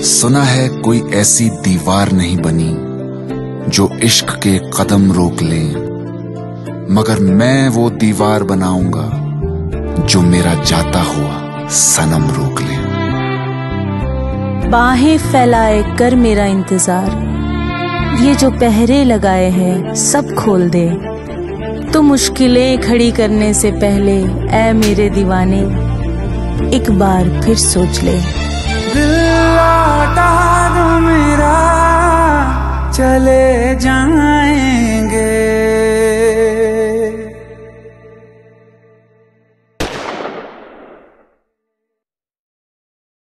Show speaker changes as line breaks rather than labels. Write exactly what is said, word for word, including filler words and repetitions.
सुना है कोई ऐसी दीवार नहीं बनी जो इश्क के कदम रोक ले, मगर मैं वो दीवार बनाऊंगा जो मेरा जाता हुआ सनम रोक ले।
बाहें फैलाए कर मेरा इंतजार, ये जो पहरे लगाए हैं सब खोल दे। तो मुश्किलें खड़ी करने से पहले ऐ मेरे दीवाने एक बार फिर सोच ले।
दिल लौटा दो मेरा, चले जाए